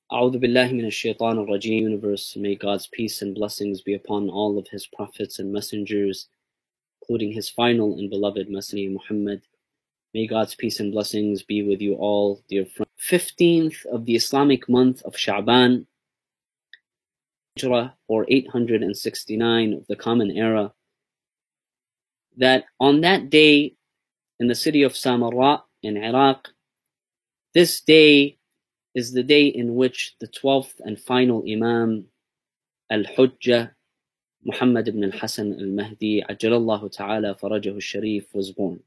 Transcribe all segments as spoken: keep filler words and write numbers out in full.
A'udhu billahi minash shaitanir rajim. Universe, may God's peace and blessings be upon all of His prophets and messengers, including His final and beloved Messenger Muhammad. May God's peace and blessings be with you all, dear friends. fifteenth of the Islamic month of Sha'ban, Hijrah, or eight hundred sixty-nine of the Common Era, that on that day in the city of Samarra in Iraq, this day is the day in which the twelfth and final Imam, Al-Hujjah, Muhammad ibn al-Hasan al-Mahdi, Ajjalallahu ta'ala farajahu al-Sharif, was born.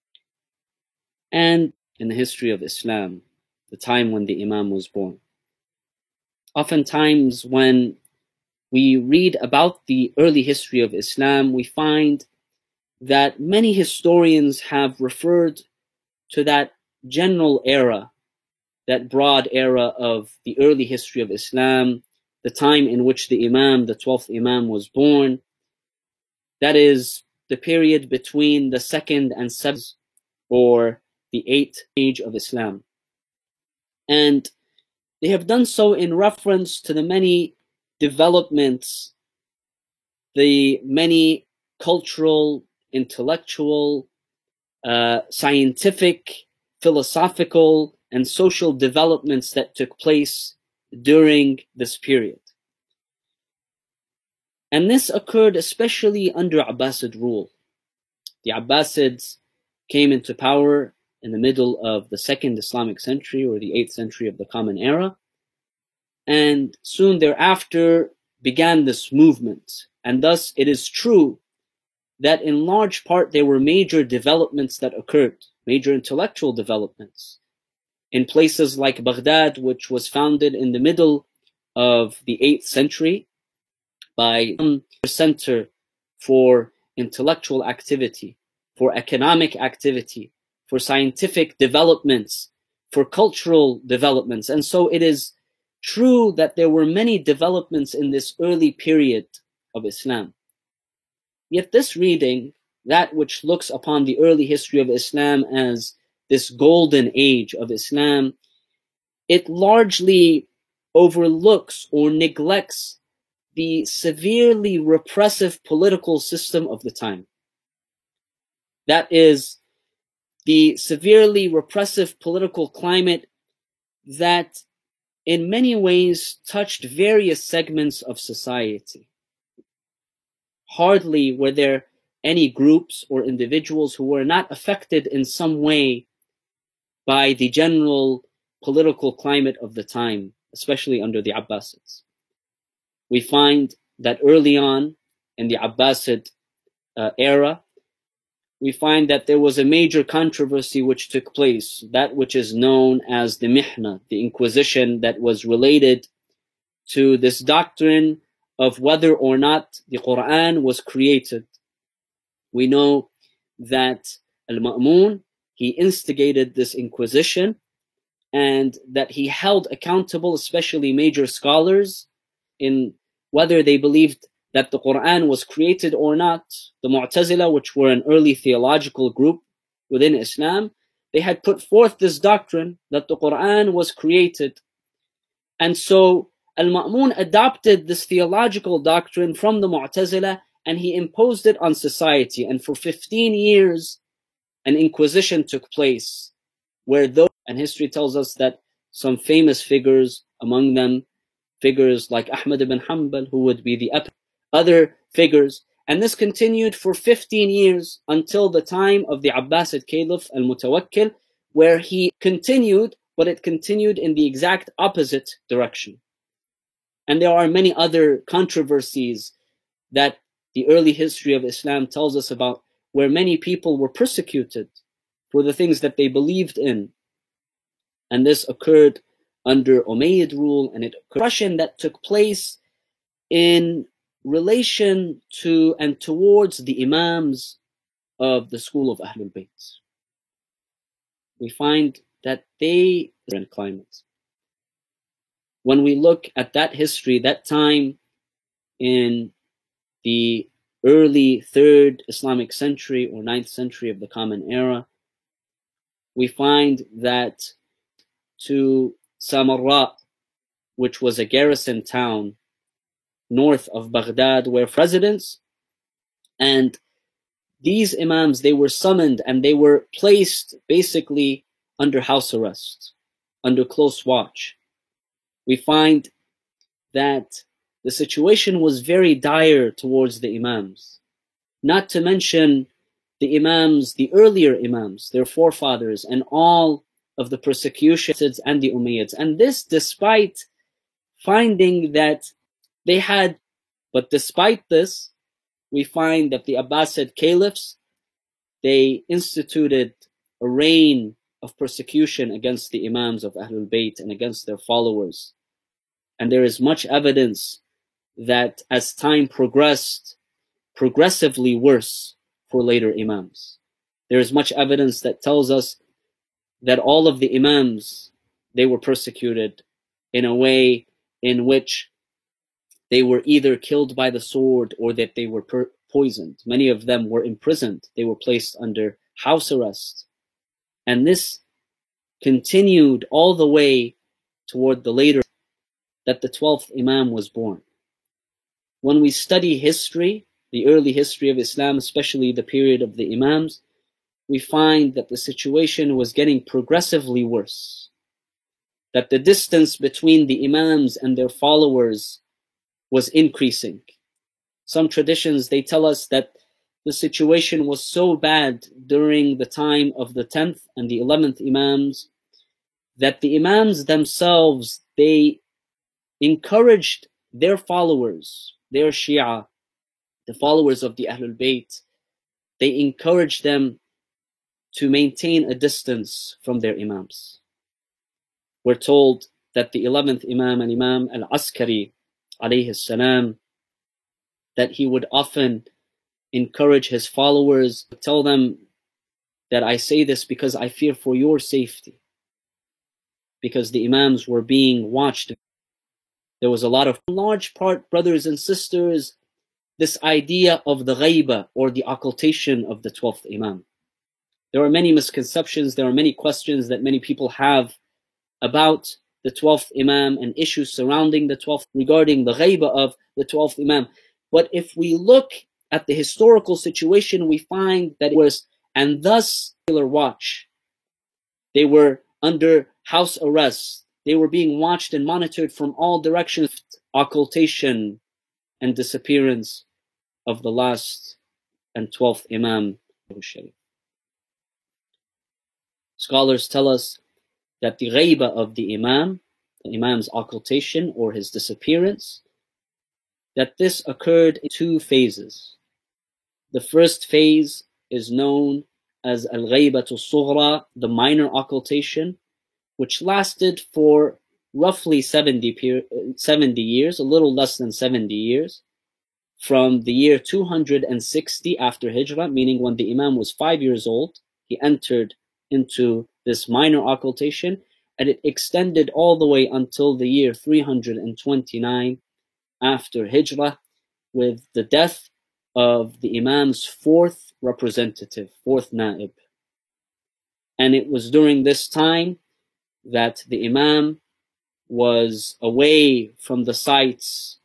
And in the history of Islam, the time when the Imam was born. Oftentimes when we read about the early history of Islam, we find that many historians have referred to that general era, that broad era of the early history of Islam, the time in which the Imam, the twelfth Imam, was born. That is the period between the second and seventh, or the eighth age of Islam. And they have done so in reference to the many developments, the many cultural, intellectual, uh, scientific, philosophical, and social developments that took place during this period. And this occurred especially under Abbasid rule. The Abbasids came into power in the middle of the second Islamic century, or the eighth century of the Common Era, and soon thereafter began this movement. And thus it is true that in large part there were major developments that occurred, major intellectual developments, in places like Baghdad, which was founded in the middle of the eighth century by a center for intellectual activity, for economic activity, for scientific developments, for cultural developments. And so it is true that there were many developments in this early period of Islam. Yet this reading, that which looks upon the early history of Islam as this golden age of Islam, it largely overlooks or neglects the severely repressive political system of the time. That is, the severely repressive political climate that in many ways touched various segments of society. Hardly were there any groups or individuals who were not affected in some way by the general political climate of the time, especially under the Abbasids. We find that early on in the Abbasid uh, era, we find that there was a major controversy which took place, that which is known as the Mihna, the Inquisition, that was related to this doctrine of whether or not the Quran was created. We know that Al-Ma'mun, he instigated this inquisition, and that he held accountable especially major scholars in whether they believed that the Quran was created or not. The Mu'tazila, which were an early theological group within Islam, they had put forth this doctrine that the Quran was created. And so Al-Ma'mun adopted this theological doctrine from the Mu'tazila, and he imposed it on society. And for fifteen years, an inquisition took place, where those, and history tells us that some famous figures, among them figures like Ahmad ibn Hanbal, who would be the other figures, and this continued for fifteen years until the time of the Abbasid Caliph Al-Mutawakkil, where he continued, but it continued in the exact opposite direction. And there are many other controversies that the early history of Islam tells us about, where many people were persecuted for the things that they believed in. And this occurred under Umayyad rule, and it occurred oppression that took place in relation to and towards the Imams of the school of Ahlul Bayt. We find that they are in climate. When we look at that history, that time in the early third Islamic century or ninth century of the Common Era, we find that to Samarra, which was a garrison town north of Baghdad, were residents. And these imams, they were summoned and they were placed basically under house arrest, under close watch. We find that the situation was very dire towards the imams. Not to mention the imams, the earlier imams, their forefathers, and all of the persecutions and the Umayyads. And this despite finding that they had, but despite this, we find that the Abbasid caliphs, they instituted a reign of persecution against the imams of Ahlul Bayt and against their followers. And there is much evidence that as time progressed, progressively worse for later imams. There is much evidence that tells us that all of the imams, they were persecuted in a way in which they were either killed by the sword or that they were poisoned. Many of them were imprisoned. They were placed under house arrest. And this continued all the way toward the later that the twelfth Imam was born. When we study history, the early history of Islam, especially the period of the Imams, we find that the situation was getting progressively worse. That the distance between the Imams and their followers was increasing. Some traditions, they tell us that the situation was so bad during the time of the tenth and the eleventh Imams that the Imams themselves, they encouraged their followers, their Shia, the followers of the Ahlul Bayt, they encouraged them to maintain a distance from their Imams. We're told that the eleventh Imam, and Imam al-Askari, alayhi salam, that he would often encourage his followers, tell them that I say this because I fear for your safety. Because the Imams were being watched. There was a lot of, large part, brothers and sisters, this idea of the ghaiba, or the occultation of the twelfth Imam. There are many misconceptions, there are many questions that many people have about the twelfth Imam and issues surrounding the twelfth, regarding the ghaiba of the twelfth Imam. But if we look at the historical situation, we find that it was, and thus, watch. They were under house arrest. They were being watched and monitored from all directions. Occultation and disappearance of the last and twelfth Imam. Scholars tell us that the ghaiba of the Imam, the Imam's occultation or his disappearance, that this occurred in two phases. The first phase is known as al-ghaibatul sughra, the minor occultation, which lasted for roughly seventy, seventy years, a little less than seventy years, from the year two hundred sixty after Hijrah, meaning when the Imam was five years old, he entered into this minor occultation, and it extended all the way until the year three hundred twenty-nine after Hijrah, with the death of the Imam's fourth representative, fourth Naib. And it was during this time that the Imam was away from the sights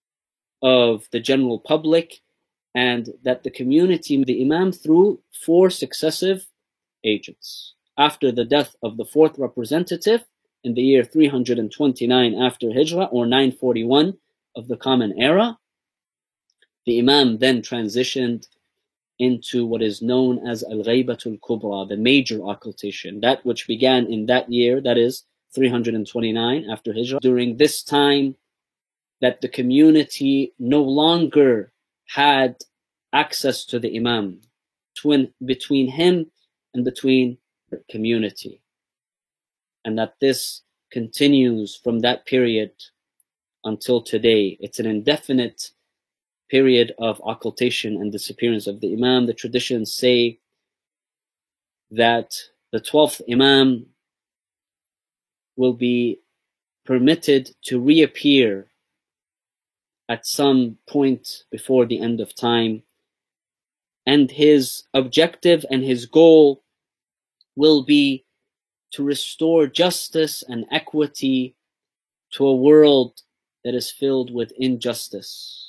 of the general public, and that the community, the Imam, through four successive agents. After the death of the fourth representative in the year three hundred twenty-nine after Hijrah, or nine forty-one of the Common Era, the Imam then transitioned into what is known as Al-Ghaibatul Kubra, the major occultation, that which began in that year, that is three hundred twenty-nine after Hijrah. During this time, that the community no longer had access to the Imam, between, between him and between the community. And that this continues from that period until today. It's an indefinite period of occultation and disappearance of the Imam. The traditions say that the twelfth Imam will be permitted to reappear at some point before the end of time, and his objective and his goal will be to restore justice and equity to a world that is filled with injustice.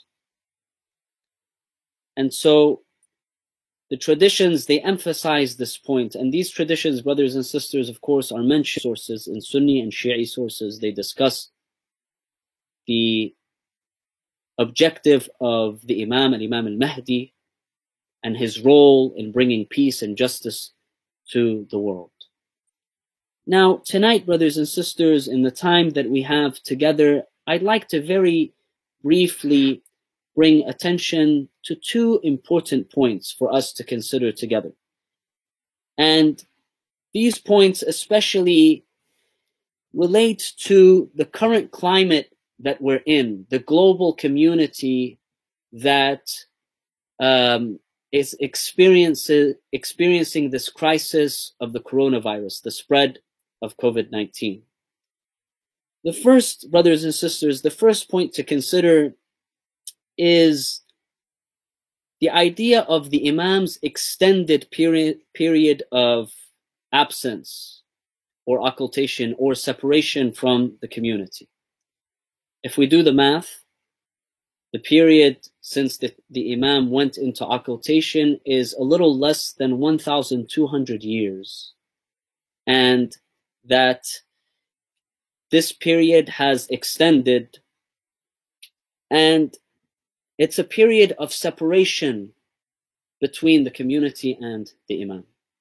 And so the traditions, they emphasize this point. And these traditions, brothers and sisters, of course, are mentioned sources in Sunni and Shi'i sources. They discuss the objective of the Imam, al-Imam al-Mahdi, and his role in bringing peace and justice to the world. Now, tonight, brothers and sisters, in the time that we have together, I'd like to very briefly bring attention to two important points for us to consider together. And these points especially relate to the current climate that we're in, the global community that um, is experiencing, experiencing this crisis of the coronavirus, the spread of COVID nineteen. The first, brothers and sisters, the first point to consider is the idea of the Imam's extended period, period of absence or occultation or separation from the community. If we do the math, the period since the, the Imam went into occultation is a little less than one thousand two hundred years. And that this period has extended, and it's a period of separation between the community and the Imam.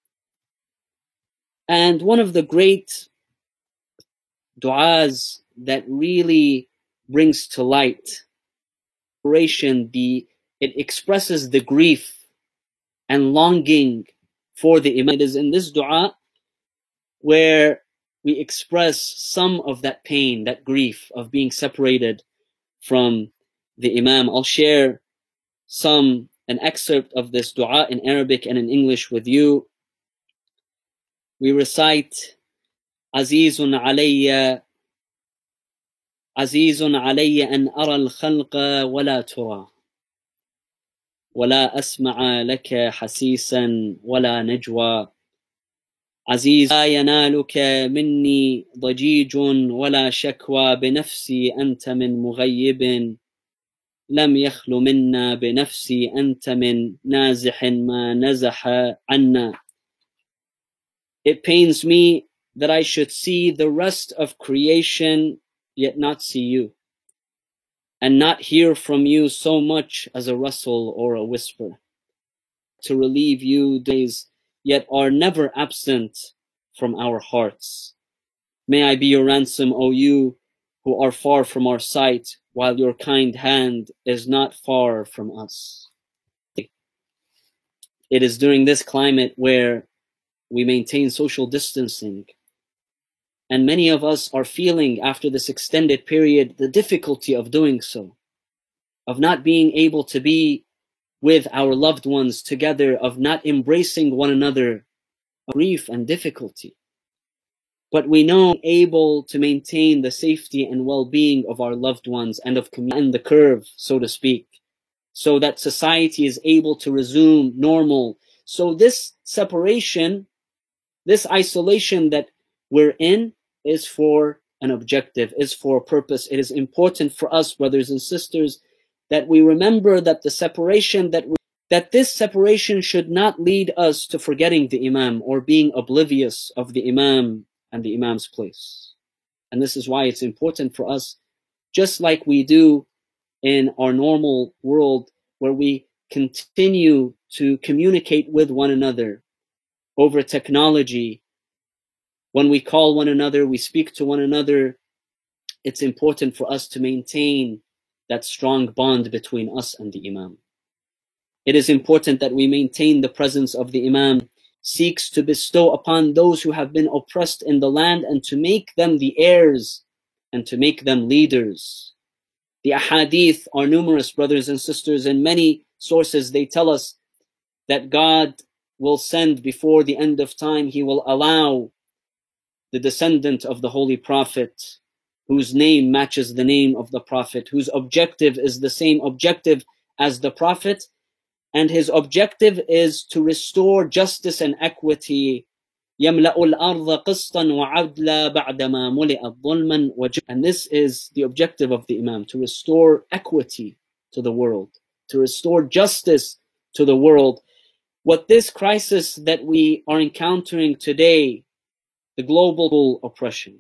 And one of the great du'as that really brings to light the it expresses the grief and longing for the Imam. It is in this du'a where we express some of that pain, that grief of being separated from the Imam. I'll share some, an excerpt of this dua in Arabic and in English with you. We recite, Azizun alayya, Azizun alayya an ara al-khalqa wa la tura, wa la asma'a laka hasisan wa la najwa. عزيز لا ينالك مني ضجيج ولا شكوى بنفسي أنت من مغيب لم يخل منا بنفسي أنت من نازح ما نزح عنا. It pains me that I should see the rest of creation yet not see you, and not hear from you so much as a rustle or a whisper. To relieve you days yet are never absent from our hearts. May I be your ransom, O you who are far from our sight, while your kind hand is not far from us. It is during this climate where we maintain social distancing, and many of us are feeling, after this extended period, the difficulty of doing so, of not being able to be with our loved ones together, of not embracing one another, of grief and difficulty. But we know able to maintain the safety and well-being of our loved ones and of community, and the curve, so to speak, so that society is able to resume normal. So this separation, this isolation that we're in is for an objective, is for a purpose. It is important for us, brothers and sisters, that we remember that the separation that we, that this separation should not lead us to forgetting the Imam or being oblivious of the Imam and the Imam's place. And this is why it's important for us, just like we do in our normal world, where we continue to communicate with one another over technology. When we call one another, we speak to one another, it's important for us to maintain that strong bond between us and the Imam. It is important that we maintain the presence of the Imam, seeks to bestow upon those who have been oppressed in the land and to make them the heirs and to make them leaders. The ahadith are numerous, brothers and sisters. In many sources, they tell us that God will send before the end of time, He will allow the descendant of the Holy Prophet, whose name matches the name of the Prophet, whose objective is the same objective as the Prophet, and his objective is to restore justice and equity يملأ الأرض قسطا وعدلا بعدما ملئت ظلما وجهلا. And this is the objective of the Imam, to restore equity to the world, to restore justice to the world. What this crisis that we are encountering today, the global oppression,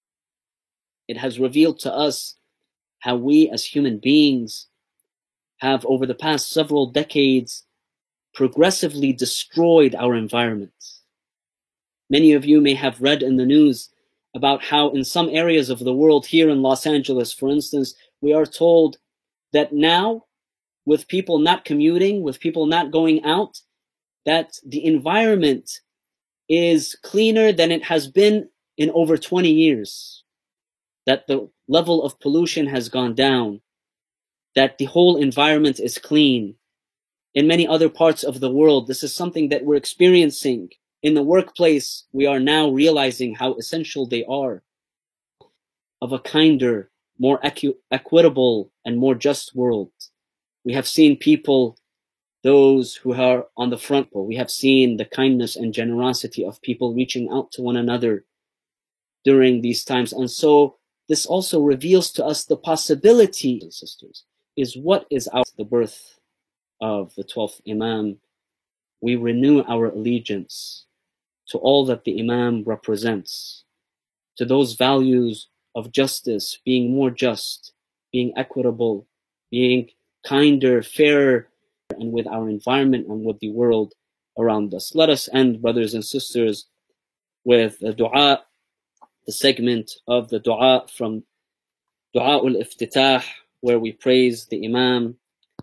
it has revealed to us how we as human beings have, over the past several decades, progressively destroyed our environment. Many of you may have read in the news about how in some areas of the world, here in Los Angeles, for instance, we are told that now, with people not commuting, with people not going out, that the environment is cleaner than it has been in over twenty years, that the level of pollution has gone down, that the whole environment is clean. In many other parts of the world, this is something that we're experiencing. In the workplace, we are now realizing how essential they are, of a kinder, more equi equitable, and more just world. We have seen people, those who are on the front row, we have seen the kindness and generosity of people reaching out to one another during these times. And so this also reveals to us the possibility, sisters, is what is out the birth of the twelfth Imam. We renew our allegiance to all that the Imam represents, to those values of justice, being more just, being equitable, being kinder, fairer, and with our environment and with the world around us. Let us end, brothers and sisters, with the dua, the segment of the dua from Dua al-Iftitah, where we praise the Imam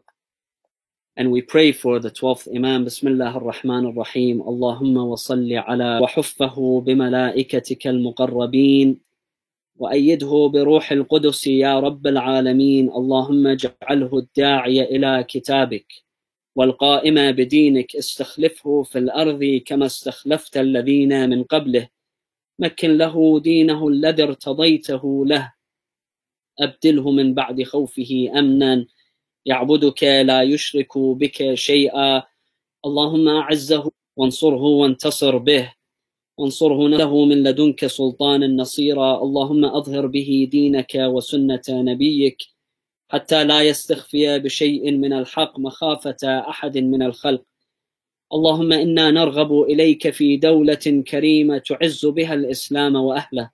and we pray for the twelfth Imam. Bismillah ar-Rahman ar-Rahim. Allahumma wa salli ala wa huffahu bimalaikatika al-muqarrabin wa ayyidhu bi ruhi al-Qudusi ya Rabb al-Alamin. Allahumma ja'alhu ad-da'iya ila kitabik والقائمة بدينك استخلفه في الأرض كما استخلفت الذين من قبله مكن له دينه الذي ارتضيته له أبدله من بعد خوفه أمنا يعبدك لا يشرك بك شيئا اللهم أعزه وانصره وانتصر به وانصره له من لدنك سلطانا نصيرا اللهم أظهر به دينك وسنة نبيك حتى لا يستخفي بشيء من الحق مخافة أحد من الخلق اللهم إنا نرغب إليك في دولة كريمة تعز بها الإسلام وأهله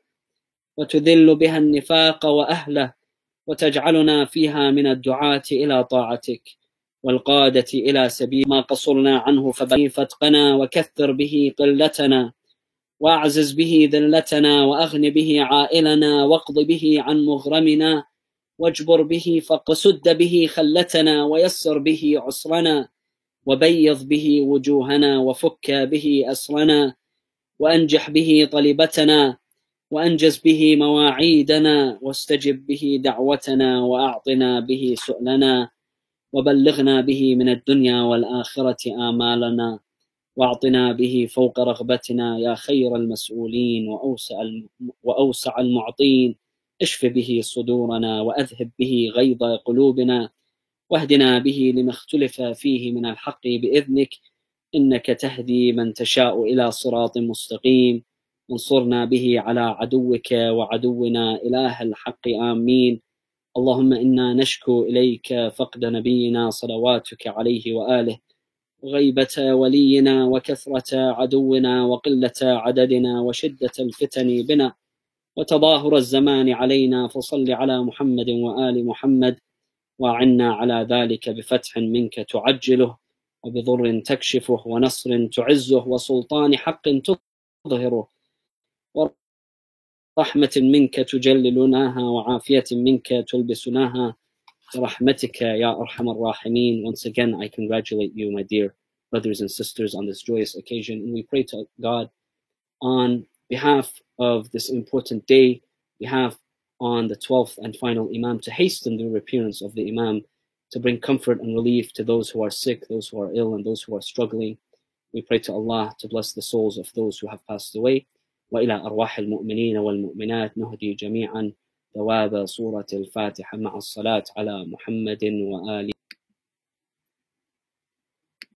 وتذل بها النفاق وأهله وتجعلنا فيها من الدعاة إلى طاعتك والقادة إلى سبيل ما قصرنا عنه فاتقنا وكثر به قلتنا وأعزز به ذلتنا وأغن به عائلنا واقض به عن مغرمنا واجبر به فقر وسد به خلتنا ويسر به عسرنا وبيض به وجوهنا وفك به أسرنا وأنجح به طلبتنا وأنجز به مواعيدنا واستجب به دعوتنا وأعطنا به سؤلنا وبلغنا به من الدنيا والآخرة آمالنا واعطنا به فوق رغبتنا يا خير المسؤولين وأوسع وأوسع المعطين اشف به صدورنا وأذهب به غيظ قلوبنا واهدنا به لما اختلف فيه من الحق بإذنك إنك تهدي من تشاء إلى صراط مستقيم انصرنا به على عدوك وعدونا إله الحق آمين اللهم إنا نشكو إليك فقد نبينا صلواتك عليه وآله غيبة ولينا وكثرة عدونا وقلة عددنا وشدة الفتن بنا وتظاهر الزمان علينا فصل على محمد وآل محمد وعنا على ذلك بفتح منك تعجله وبضر تكشفه ونصر تعزه وسلطان حق تظهره ورحمة منك تجللناها وعافية منك تلبسناها برحمتك يا أرحم الراحمين. Once again, I congratulate you, my dear brothers and sisters, on this joyous occasion, and we pray to God on behalf of this important day, behalf on the twelfth and final Imam, to hasten the appearance of the Imam, to bring comfort and relief to those who are sick, those who are ill, and those who are struggling. We pray to Allah to bless the souls of those who have passed away. وإلى أرواح المؤمنين والمؤمنات نهدي جميعا ثواب سورة الفاتحة مع الصلاة على محمد وآله